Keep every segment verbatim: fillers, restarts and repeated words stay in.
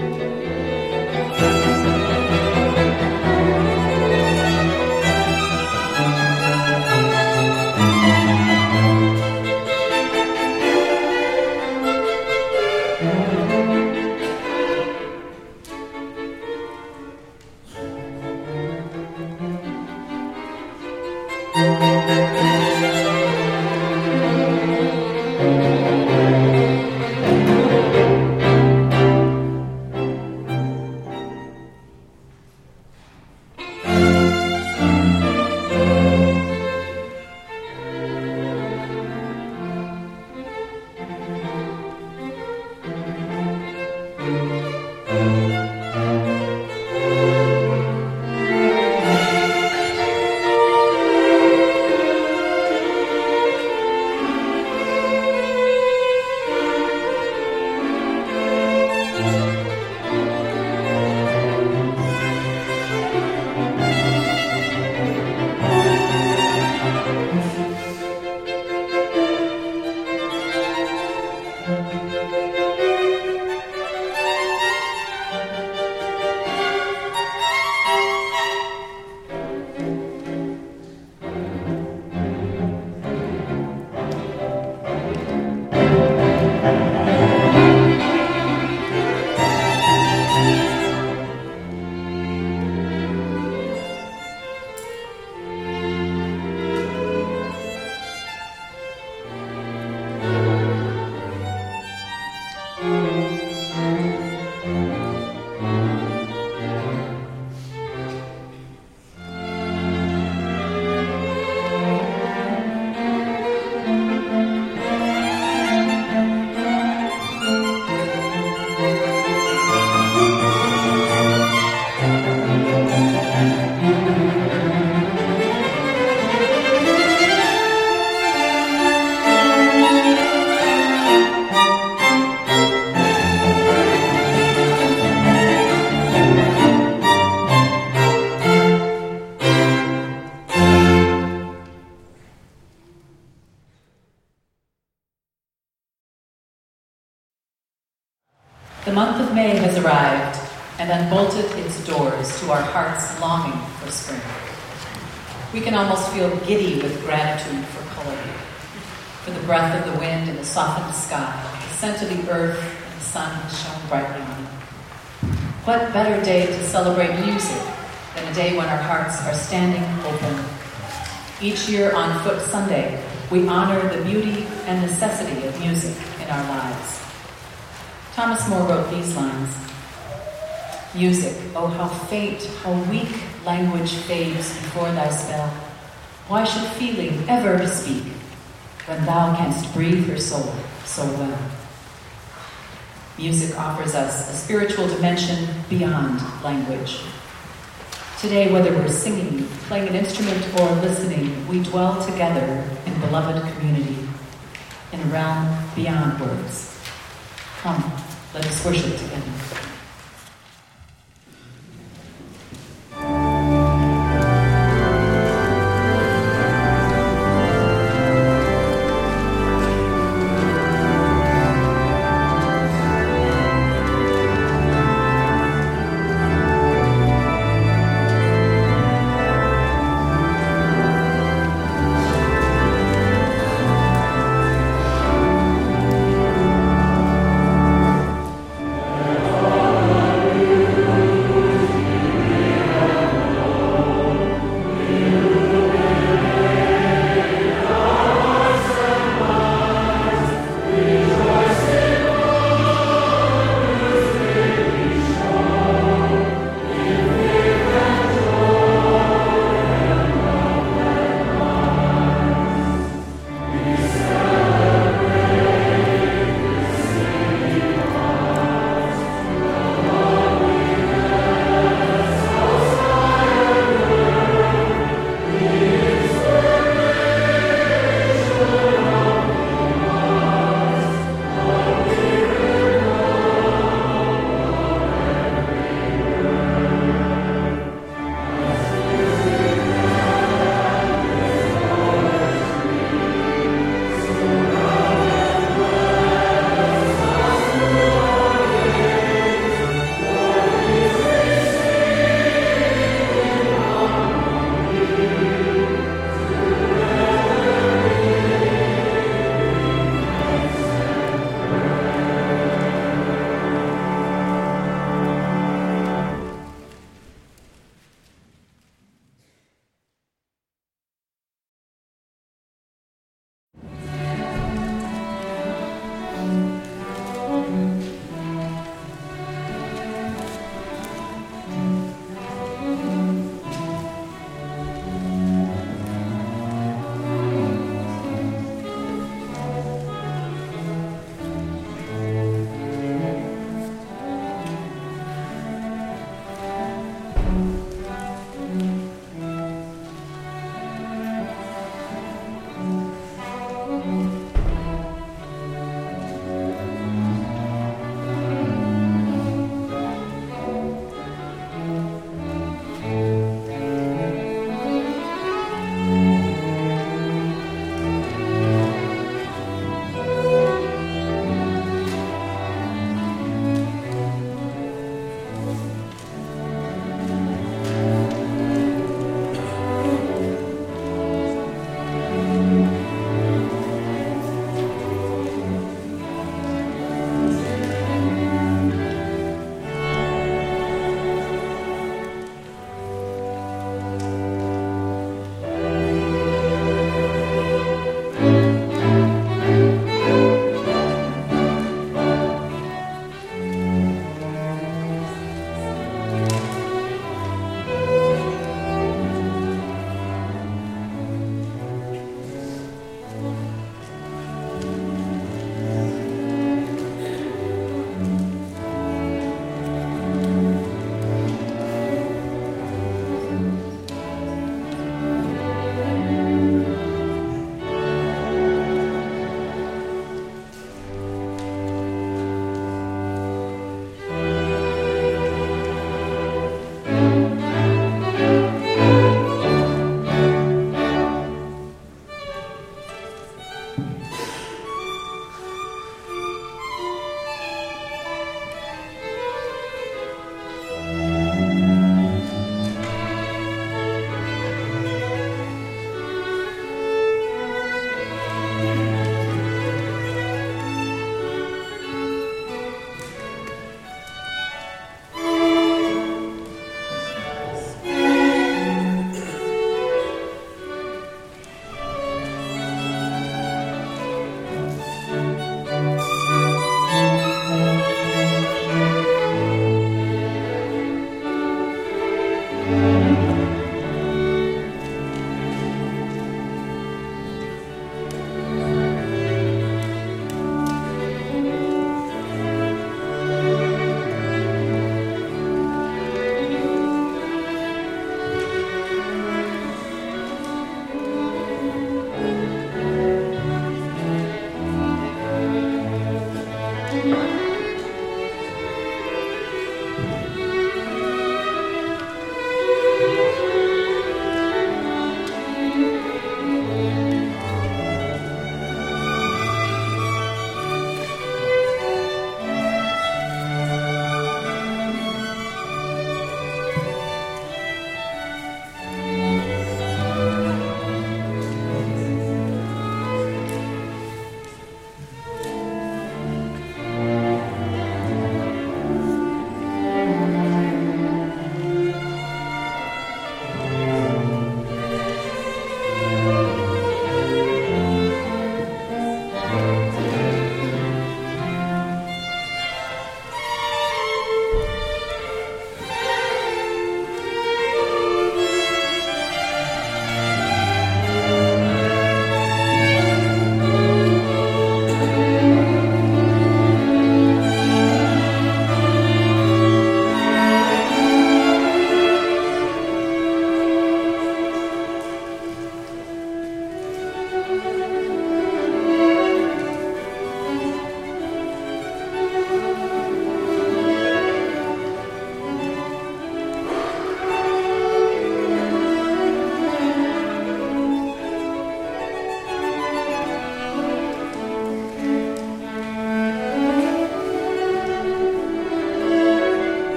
The month of May has arrived and unbolted its doors to our hearts longing for spring. We can almost feel giddy with gratitude for color, for the breath of the wind and the softened sky, the scent of the earth and the sun that shone brightly on it. What better day to celebrate music than a day when our hearts are standing open? Each year on Foot Sunday, we honor the beauty and necessity of music in our lives. Thomas More wrote these lines: "Music, oh how faint, how weak language fades before thy spell. Why should feeling ever speak when thou canst breathe her soul so well?" Music offers us a spiritual dimension beyond language. Today, whether we're singing, playing an instrument, or listening, we dwell together in beloved community, in a realm beyond words. Come, let us worship together. Oh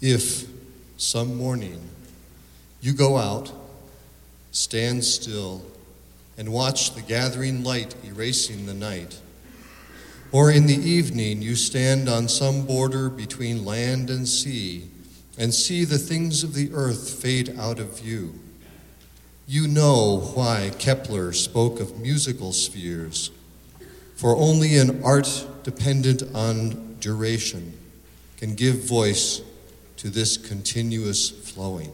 If, some morning, you go out, stand still, and watch the gathering light erasing the night, or in the evening you stand on some border between land and sea and see the things of the earth fade out of view, you know why Kepler spoke of musical spheres, for only an art dependent on duration can give voice to this continuous flowing.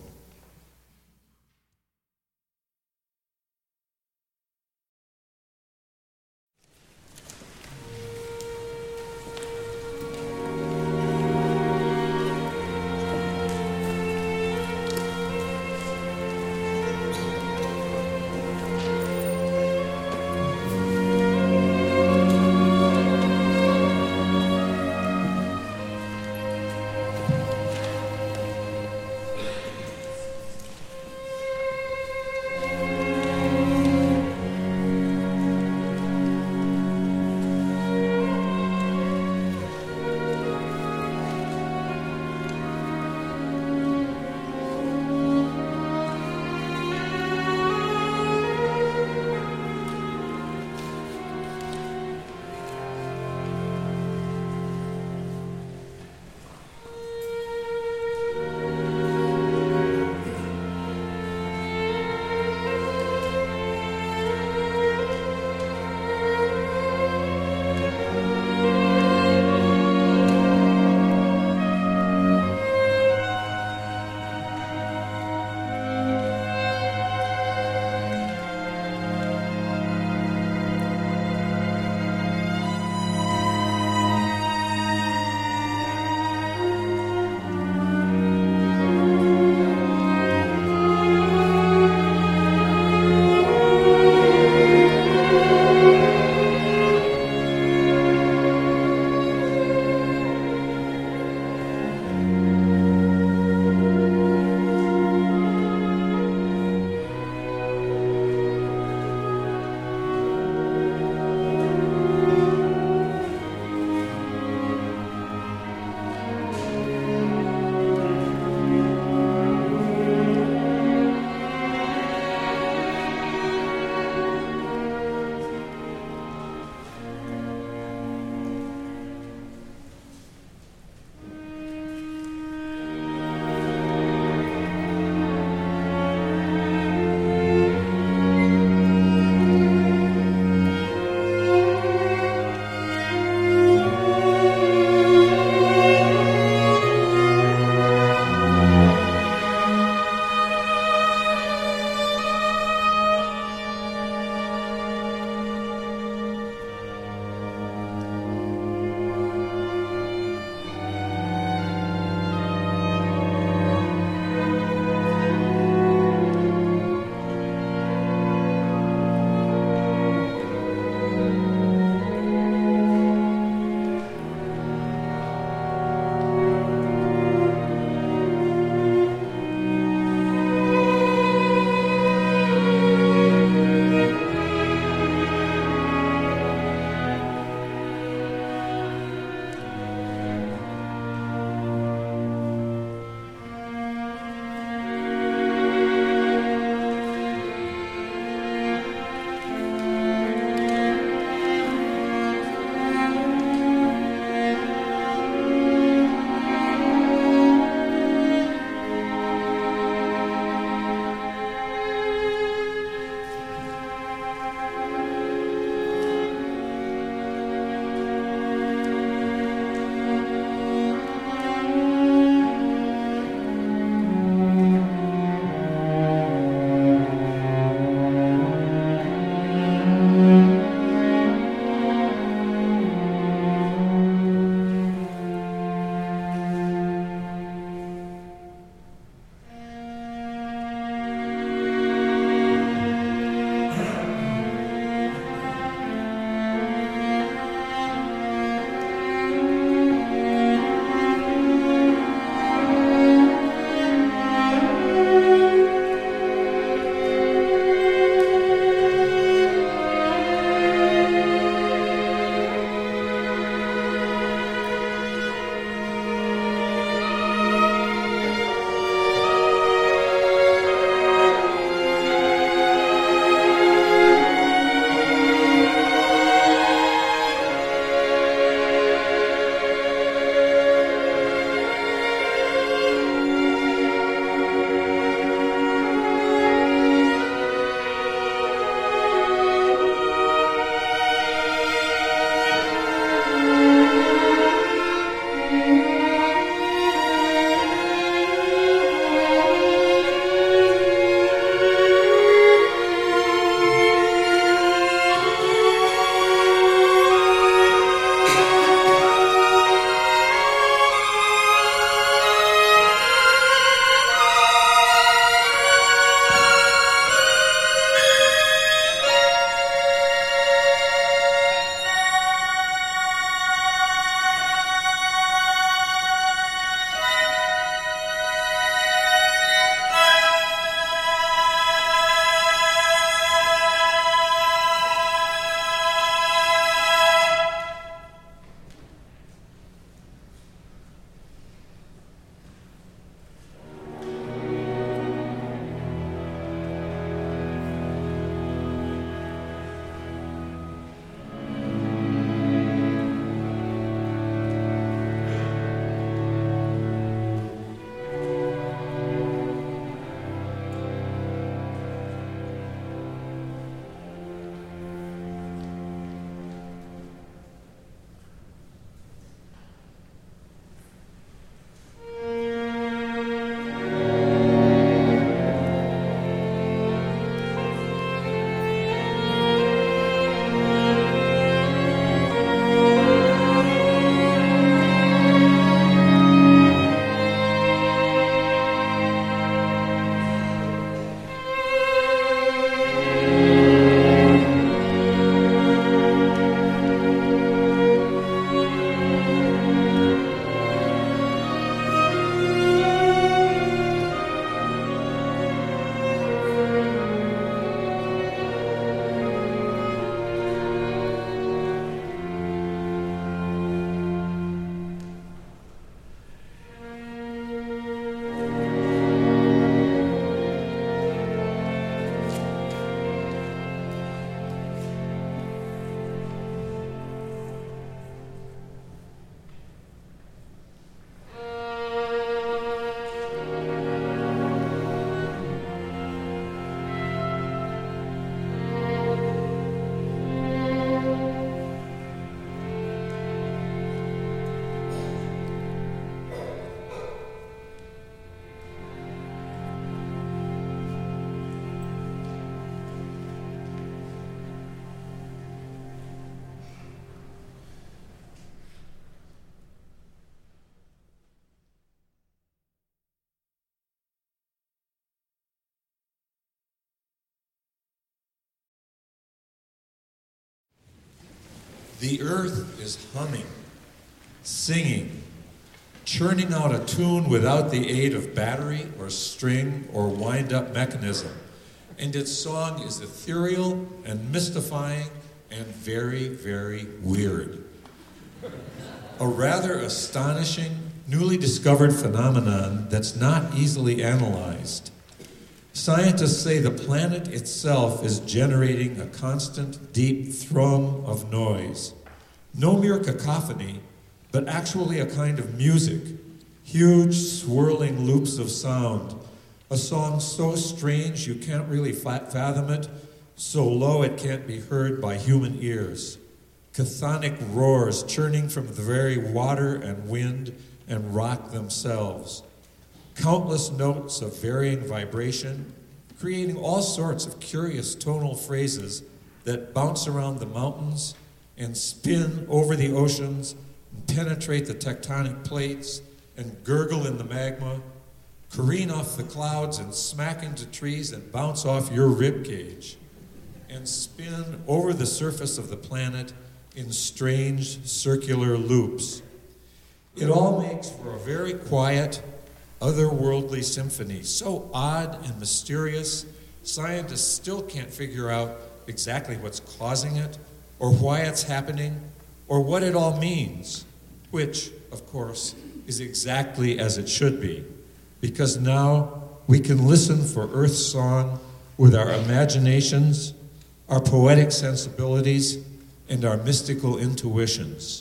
The earth is humming, singing, churning out a tune without the aid of battery or string or wind-up mechanism. And its song is ethereal and mystifying and very, very weird. A rather astonishing, newly discovered phenomenon that's not easily analyzed. Scientists say the planet itself is generating a constant, deep thrum of noise. No mere cacophony, but actually a kind of music. Huge, swirling loops of sound. A song so strange you can't really fathom it, so low it can't be heard by human ears. Chthonic roars churning from the very water and wind and rock themselves. Countless notes of varying vibration, creating all sorts of curious tonal phrases that bounce around the mountains and spin over the oceans and penetrate the tectonic plates and gurgle in the magma, careen off the clouds and smack into trees and bounce off your rib cage, and spin over the surface of the planet in strange circular loops. It all makes for a very quiet, otherworldly symphony, so odd and mysterious, scientists still can't figure out exactly what's causing it, or why it's happening, or what it all means, which, of course, is exactly as it should be, because now we can listen for Earth's song with our imaginations, our poetic sensibilities, and our mystical intuitions.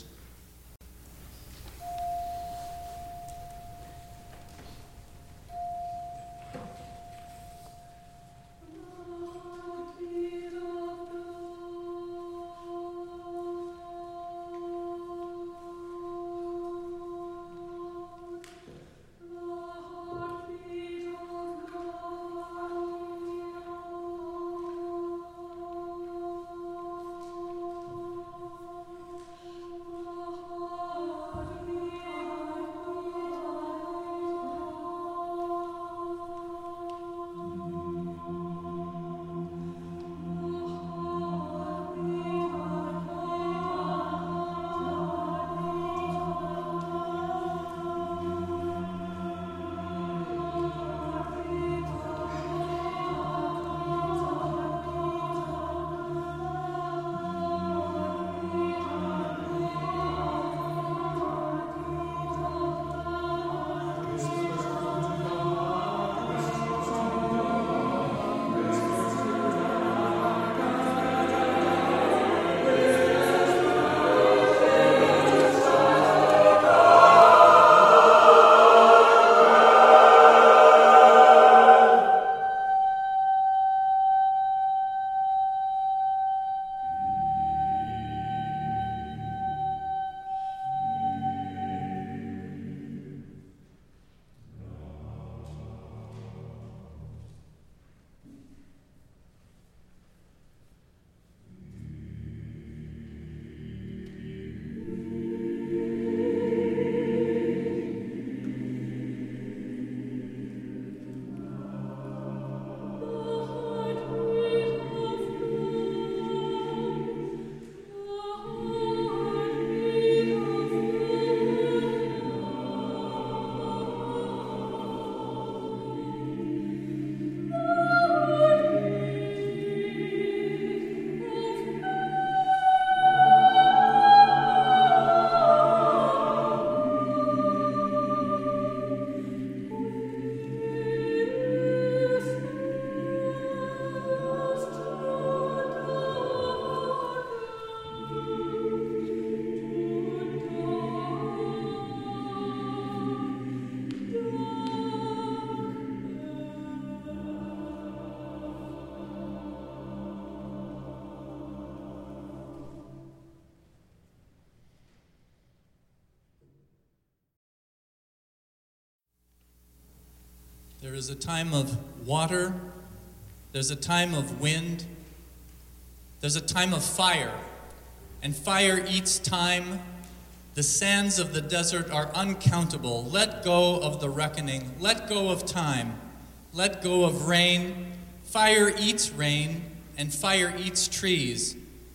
There is a time of water, there's a time of wind, there's a time of fire, and fire eats time. The sands of the desert are uncountable. Let go of the reckoning, let go of time, let go of rain. Fire eats rain, and fire eats trees.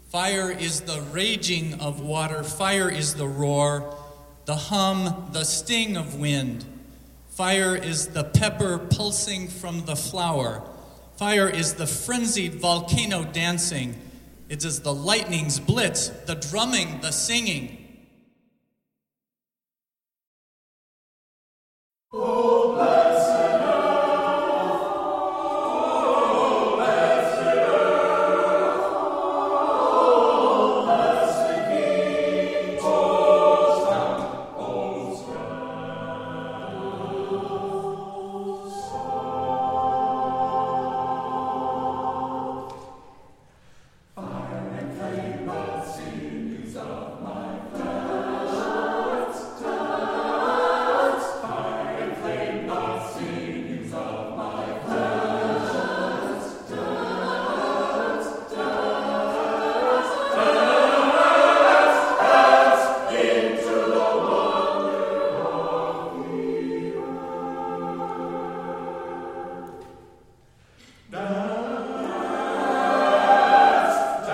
Fire is the raging of water. Fire is the roar, the hum, the sting of wind. Fire is the pepper pulsing from the flower. Fire is the frenzied volcano dancing. It is the lightning's blitz, the drumming, the singing. Oh, blessed earth, oh, blessed earth, oh, blessed King, Hosanna, Hosanna. Fire and flame, the sinews of my flesh, dance. Fire and flame, the sinews of my flesh, dance, dance, dance, dance into the wonder of the earth. Dance,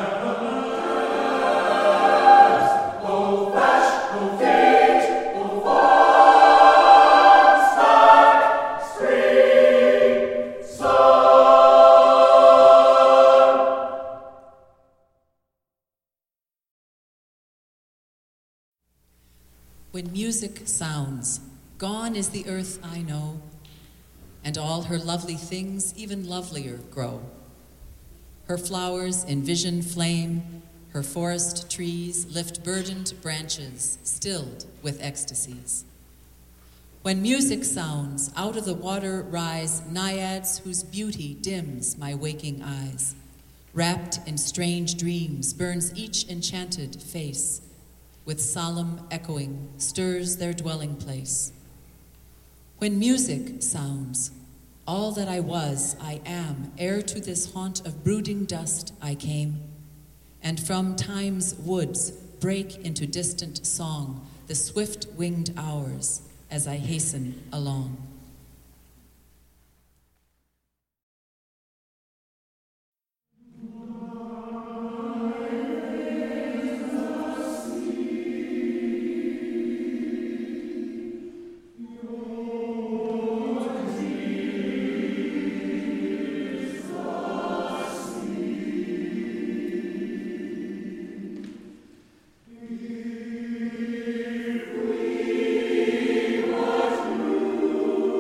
dance, oh flash, oh fade, oh fall, spark, spring, sun. When music sounds, gone is the earth I know, and all her lovely things even lovelier grow. Her flowers in vision flame, her forest trees lift burdened branches, stilled with ecstasies. When music sounds, out of the water rise naiads whose beauty dims my waking eyes. Wrapped in strange dreams burns each enchanted face, with solemn echoing stirs their dwelling place. When music sounds, all that I was, I am, ere to this haunt of brooding dust I came, and from time's woods break into distant song the swift-winged hours as I hasten along. We must move.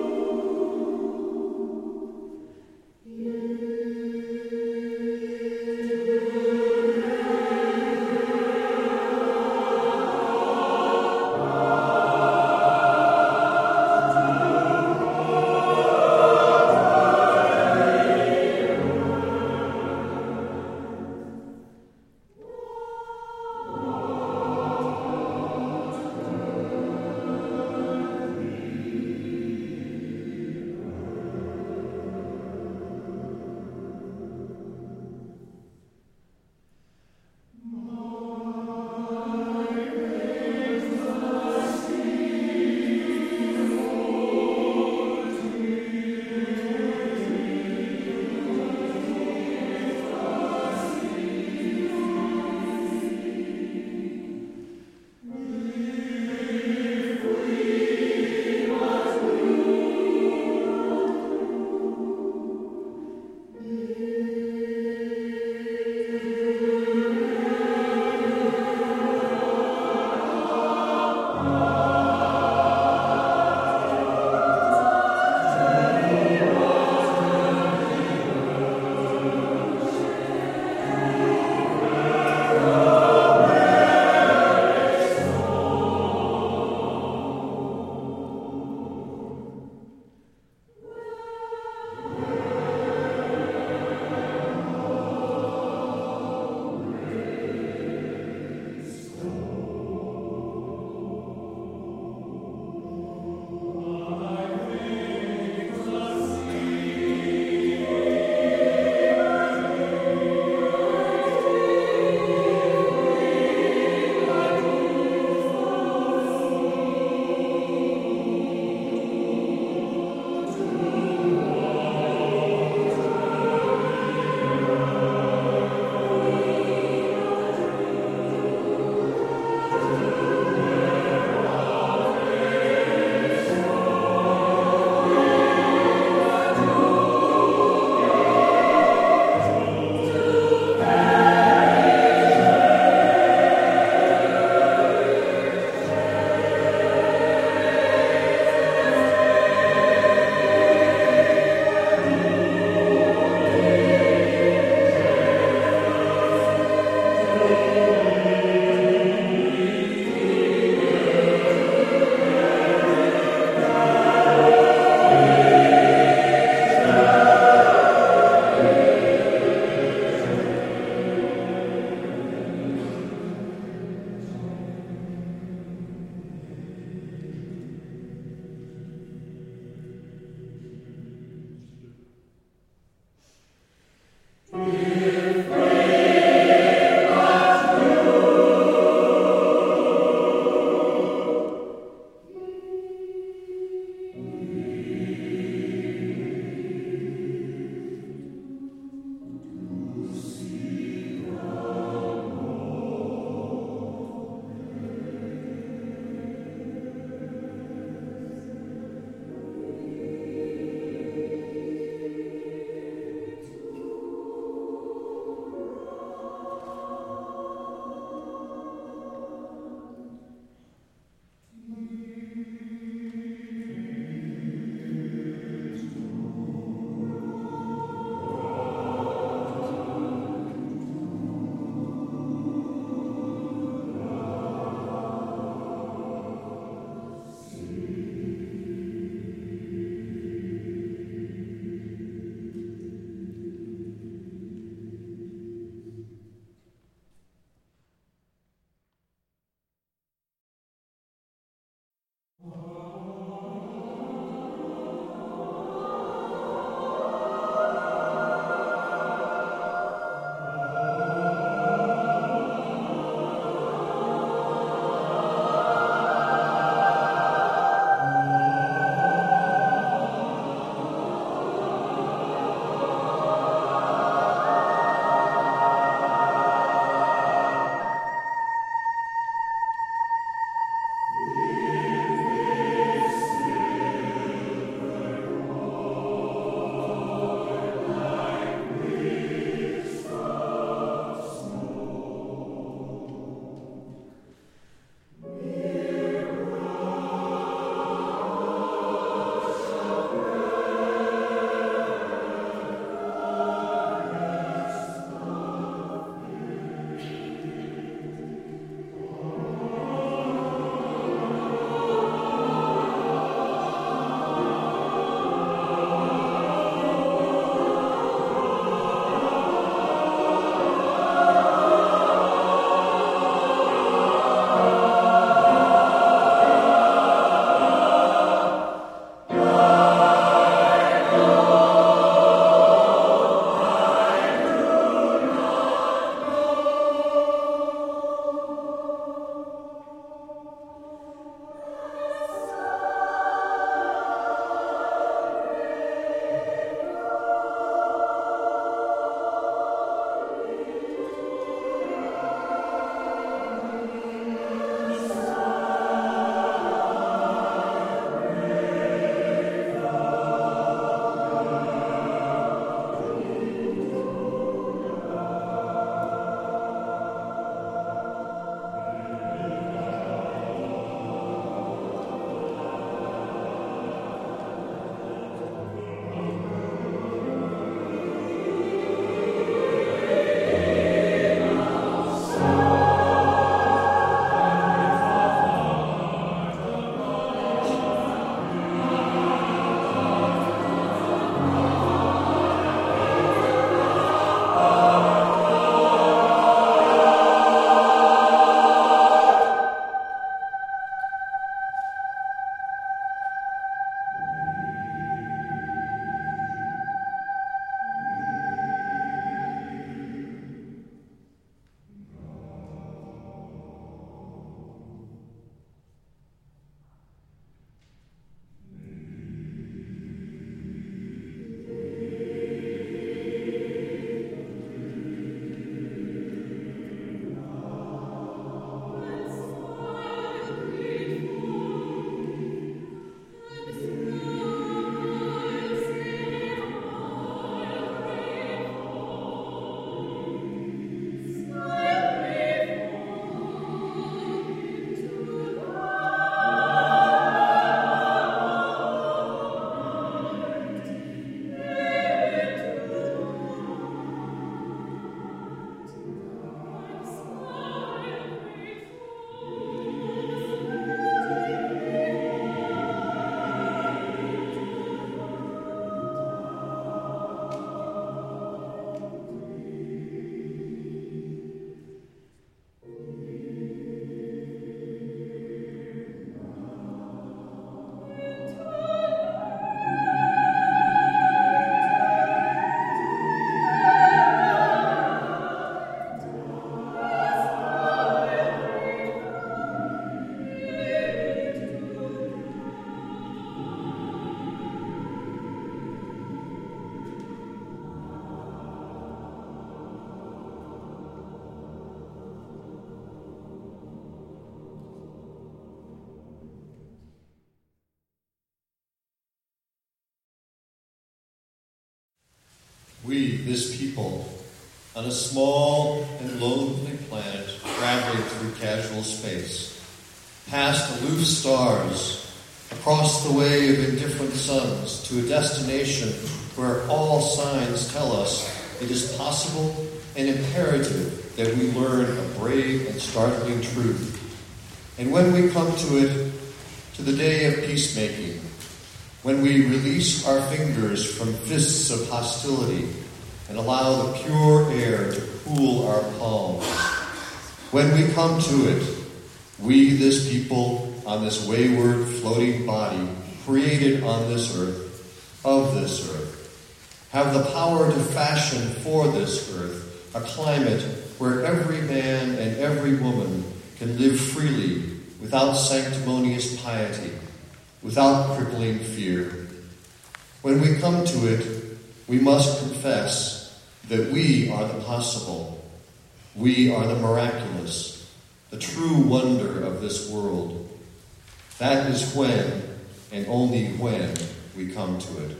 We, this people, on a small and lonely planet traveling through casual space, past aloof stars, across the way of indifferent suns, to a destination where all signs tell us it is possible and imperative that we learn a brave and startling truth. And when we come to it, to the day of peacemaking, when we release our fingers from fists of hostility and allow the pure air to cool our palms, when we come to it, we, this people, on this wayward, floating body, created on this earth, of this earth, have the power to fashion for this earth a climate where every man and every woman can live freely without sanctimonious piety, without crippling fear. When we come to it, we must confess that we are the possible, we are the miraculous, the true wonder of this world. That is when, and only when, we come to it.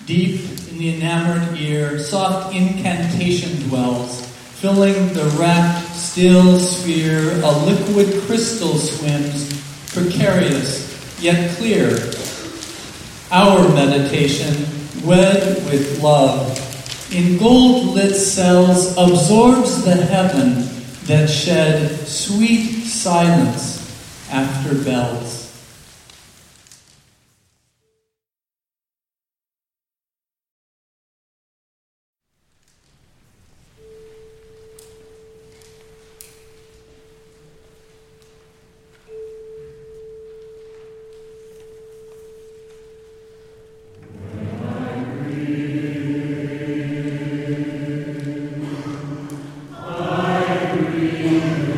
Deep in the enamored ear, soft incantation dwells, filling the rapt, still sphere, a liquid crystal swims, precarious, yet clear. Our meditation, wed with love, in gold-lit cells absorbs the heaven that shed sweet silence after bells. I breathe.